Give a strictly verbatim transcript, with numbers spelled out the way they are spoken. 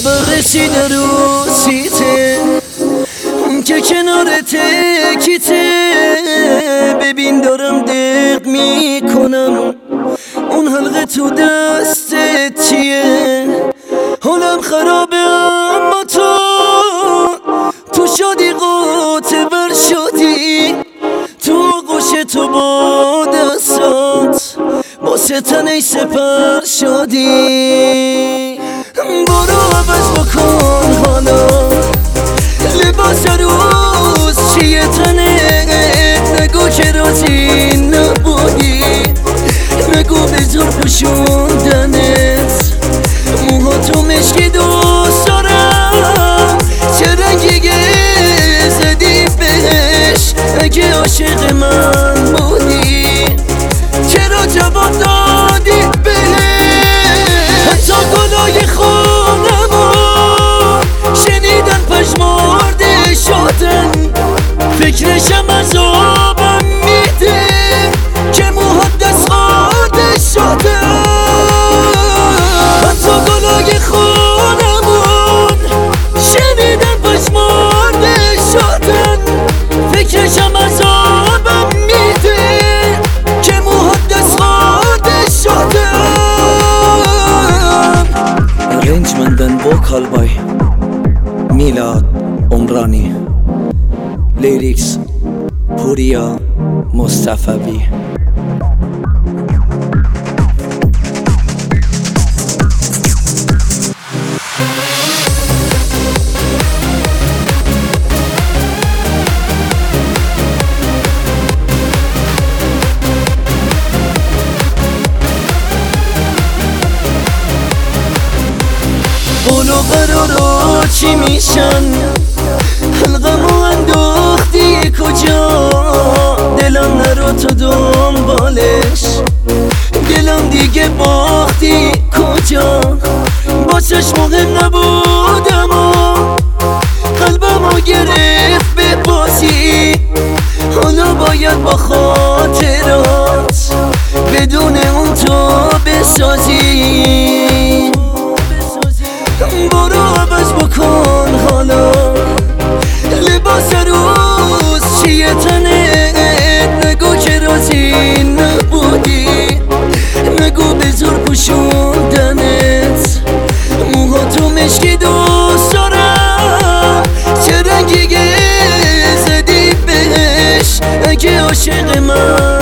خبر رسیده رو سیته اون که کنار تکیته، ببین دارم دق میکنم اون حلقه تو دستت چیه. حالم خرابه اما تو تو شدی قاطبر شدی، تو آغوش تو با دستات با ستنه سپر شدی. برو عوض بکن حالا لباس روز چیه تنت، نگو که راضی نبودی، نگو بذار پوشوندنت. موها تو مشکی دوست دارم، چه رنگی زدی بهش، اگه عاشق من بودی چرا جواب دادی بهش. حتی گلای خونمو شنیدن پشمارده شدن، فکرشم عذابم میده که موهات دست خورده شدن. حتی گلای خونمون شنیدن پشمارده شدن، فکرشم عذابم میده که موهات دست خورده شدن. Arrangement and vocal by میلاد عمرانی، لیریکس پوریا مصطفی. قول و قرارا چی میشن، حلقمو انداختی کجا، دلم نرو تو دنبالش، دلم دیگه باختی کجا. باسش مهم نبودم و قلبمو گرفت به بازی، حالا باید با خاطرات بدون اون تو بسازی. برو عوض بکن حالا لباس روز چیه تنت، نگو که راضی نبودی، نگو بذار پوشوندنت. موها تو مشکی دوست دارم، چه رنگی زدی بهش، اگه عاشق من